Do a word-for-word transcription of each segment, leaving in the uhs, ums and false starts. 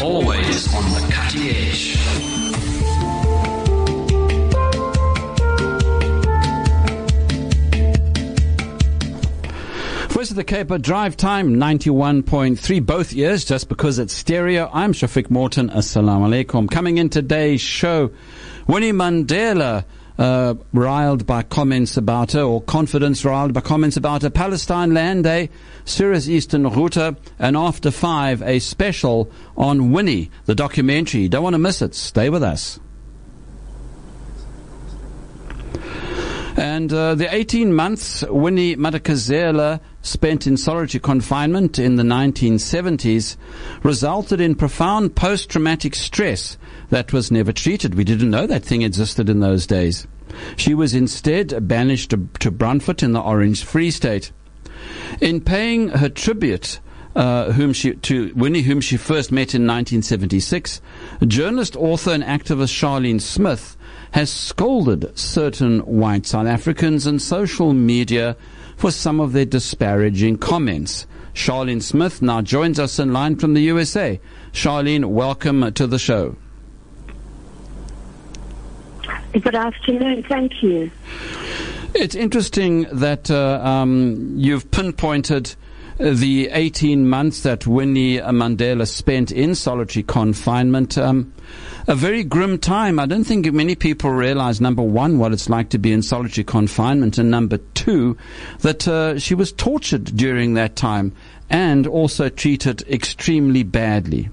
Always on the cutting edge. Voice of the Cape, drive time ninety-one point three, both ears, just because it's stereo. I'm Shafiq Morton. Assalamu alaikum. Coming in today's show, Winnie Mandela, uh, riled by comments about her, or confidence riled by comments about her. Palestine Land Day, Sirius Eastern Router, and after five, a special on Winnie, the documentary. Don't want to miss it. Stay with us. And uh, the eighteen months Winnie Madikizela spent in solitary confinement in the nineteen seventies resulted in profound post-traumatic stress that was never treated. We didn't know that thing existed in those days. She was instead banished to, to Brandfort in the Orange Free State. In paying her tribute uh, whom she, to Winnie, whom she first met in nineteen seventy-six, journalist, author and activist Charlene Smith has scolded certain white South Africans and social media for some of their disparaging comments. Charlene Smith now joins us in line from the U S A. Charlene, welcome to the show. Good afternoon. Thank you. It's interesting that uh, um, you've pinpointed the eighteen months that Winnie Mandela spent in solitary confinement. Um, a very grim time. I don't think many people realize, number one, what it's like to be in solitary confinement, and number two, that uh, she was tortured during that time and also treated extremely badly.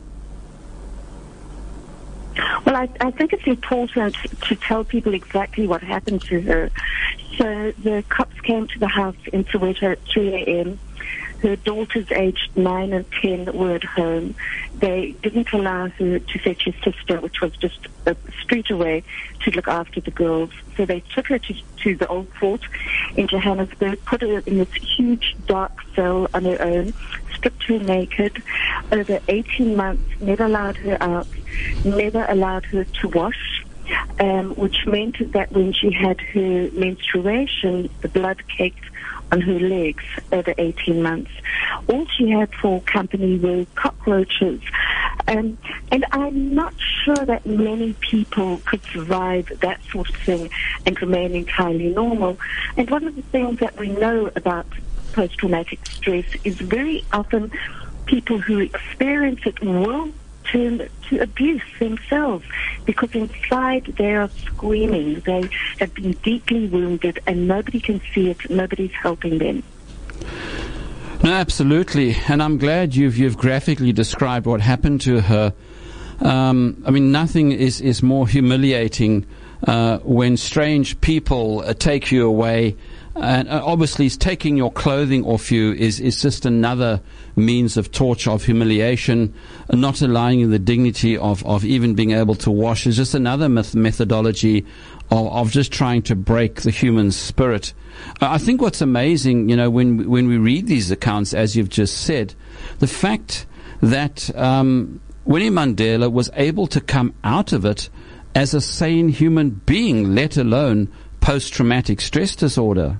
Well, I, I think it's important to tell people exactly what happened to her. So the cops came to the house in Soweto at three a.m. Her daughters, aged nine and ten, were at home. They didn't allow her to fetch her sister, which was just a street away, to look after the girls. So they took her to, to the Old Fort in Johannesburg, put her in this huge dark cell on her own, stripped her naked. Over eighteen months, never allowed her out, never allowed her to wash, um, which meant that when she had her menstruation, the blood caked on her legs over eighteen months. All she had for company were cockroaches. Um, and I'm not sure that many people could survive that sort of thing and remain entirely normal. And one of the things that we know about post-traumatic stress is very often people who experience it will turn to abuse themselves, because inside they are screaming. They have been deeply wounded and nobody can see it. Nobody's helping them. No, absolutely. And I'm glad you've you've graphically described what happened to her. Um, I mean, nothing is, is more humiliating uh, when strange people uh, take you away. And uh, obviously, taking your clothing off you is, is just another means of torture, of humiliation. Uh, not allowing you the dignity of, of even being able to wash is just another myth- methodology of, of just trying to break the human spirit. Uh, I think what's amazing, you know, when when we read these accounts, as you've just said, the fact that um, Winnie Mandela was able to come out of it as a sane human being, let alone post-traumatic stress disorder.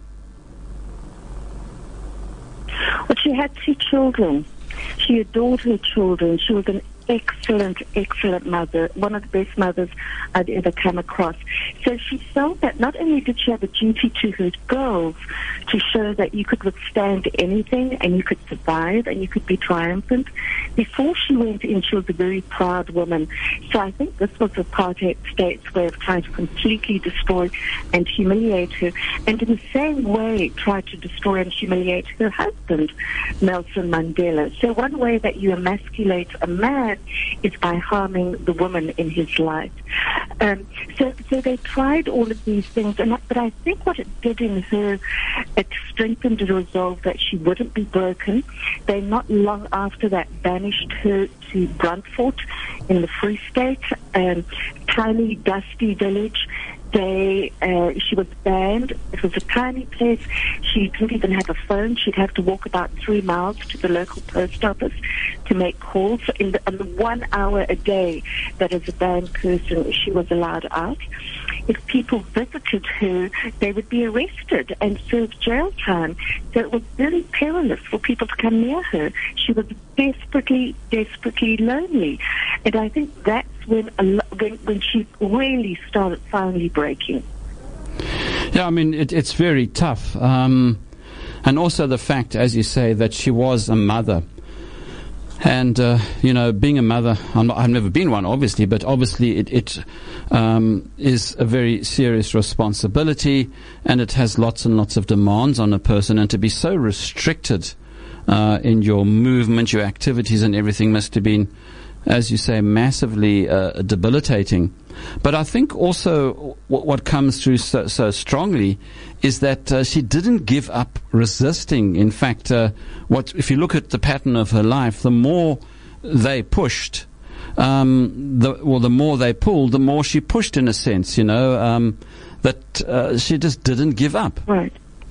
Well, she had two children. She adored her children. She was an excellent, excellent mother, one of the best mothers I'd ever come across. So she felt that not only did she have a duty to her girls to show that you could withstand anything and you could survive and you could be triumphant. Before she went in, she was a very proud woman. So I think this was apartheid state's way of trying to completely destroy and humiliate her, and in the same way try to destroy and humiliate her husband, Nelson Mandela. So one way that you emasculate a man is by harming the woman in his life. Um, so, so they tried all of these things, and but I think what it did in her, it strengthened the resolve that she wouldn't be broken. They not long after that banished her to Brandfort in the Free State, um, tiny, dusty village. They, uh, she was banned. It was a tiny place. She didn't even have a phone. She'd have to walk about three miles to the local post office to make calls. In the, in the one hour a day that as a banned person she was allowed out. if people visited her, they would be arrested and serve jail time. So it was very perilous for people to come near her. She was desperately, desperately lonely. And I think that's when, a lo- when, when she really started finally breaking. Yeah, I mean, it, it's very tough. Um, and also the fact, as you say, that she was a mother. And, uh, you know, being a mother, I'm not, I've never been one, obviously, but obviously it, it um, is a very serious responsibility, and it has lots and lots of demands on a person. And to be so restricted uh, in your movement, your activities and everything must have been, as you say, massively uh, debilitating. But I think also w- what comes through so, so strongly is that uh, she didn't give up resisting. In fact, uh, what if you look at the pattern of her life, the more they pushed, um, the, well, the more they pulled, the more she pushed, in a sense, you know, um, that uh, she just didn't give up. Right.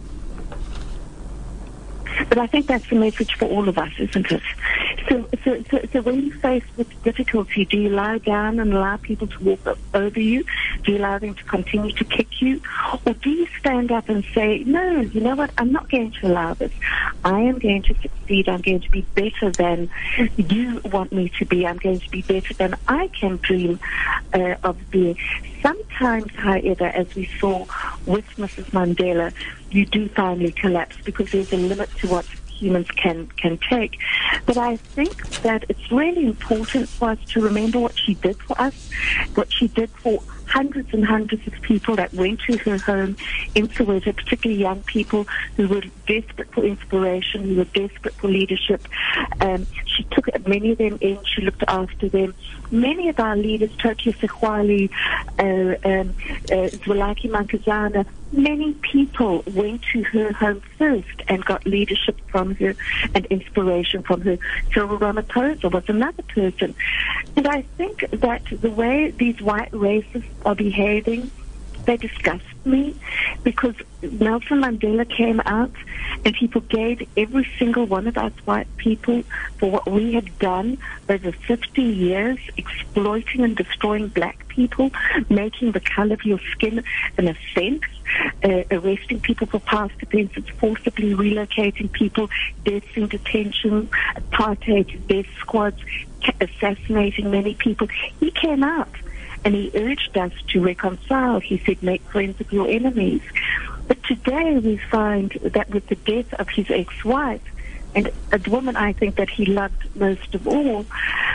But I think that's the message for all of us, isn't it? So, so, so, so when you're faced with difficulty, do you lie down and allow people to walk over you? Do you allow them to continue to kick you? Or do you stand up and say, no, you know what, I'm not going to allow this. I am going to succeed. I'm going to be better than you want me to be. I'm going to be better than I can dream uh, of being. Sometimes, however, as we saw with Missus Mandela, you do finally collapse because there's a limit to what humans can, can take. But I think that it's really important for us to remember what she did for us, what she did for hundreds and hundreds of people that went to her home in Soweto, particularly young people who were desperate for inspiration, who were desperate for leadership. Um, she took many of them in, she looked after them. Many of our leaders, Tokyo Sexwale, uh, um, uh, Zwelakhe Mankazana, many people went to her home first and got leadership from her and inspiration from her. Cyril Ramaphosa was another person. And I think that the way these white racists are behaving, they disgust me, because Nelson Mandela came out and he forgave every single one of us white people for what we had done over fifty years, exploiting and destroying black people, making the color of your skin an offense, uh, arresting people for past offenses, forcibly relocating people, deaths in detention, apartheid, death squads, assassinating many people. He came out and he urged us to reconcile. He said, make friends of your enemies. But today we find that with the death of his ex-wife, and a woman I think that he loved most of all,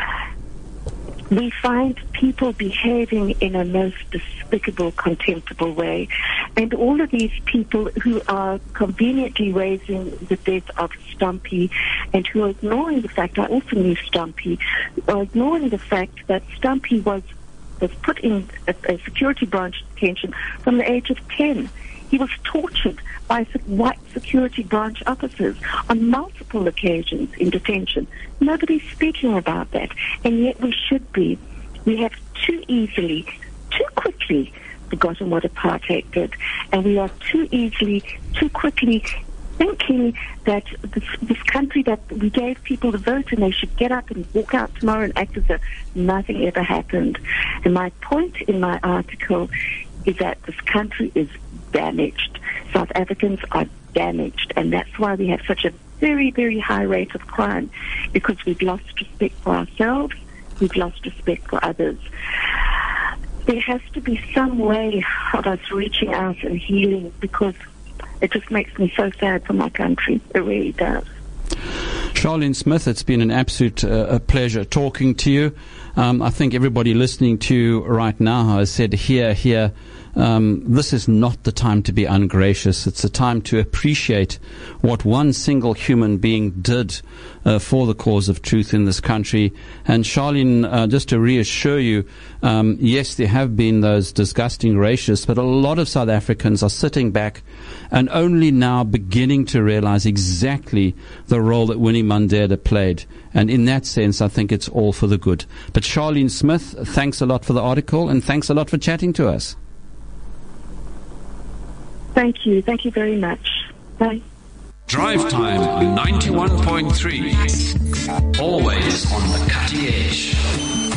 we find people behaving in a most despicable, contemptible way. And all of these people who are conveniently raising the death of Stumpy and who are ignoring the fact, I also knew Stumpy, are ignoring the fact that Stumpy was was put in a, a security branch detention from the age of ten. He was tortured by white security branch officers on multiple occasions in detention. Nobody's speaking about that, and yet we should be. We have too easily, too quickly forgotten what apartheid did, and we are too easily, too quickly thinking that this, this country, that we gave people the vote and they should get up and walk out tomorrow and act as if nothing ever happened. And my point in my article is that this country is damaged. South Africans are damaged, and that's why we have such a very, very high rate of crime, because we've lost respect for ourselves, we've lost respect for others. There has to be some way of us reaching out and healing, because it just makes me so sad for my country. It really does. Charlene Smith, it's been an absolute uh, a pleasure talking to you. Um, I think everybody listening to you right now has said, here, here, um, this is not the time to be ungracious. It's a time to appreciate what one single human being did uh, for the cause of truth in this country. And Charlene, uh, just to reassure you, um, yes, there have been those disgusting racists, but a lot of South Africans are sitting back and only now beginning to realize exactly the role that Winnie Mandela played. And in that sense, I think it's all for the good. But Charlene Smith, thanks a lot for the article, and thanks a lot for chatting to us. Thank you. Thank you very much. Bye. Drive Time on ninety-one point three. Always on the cutting edge.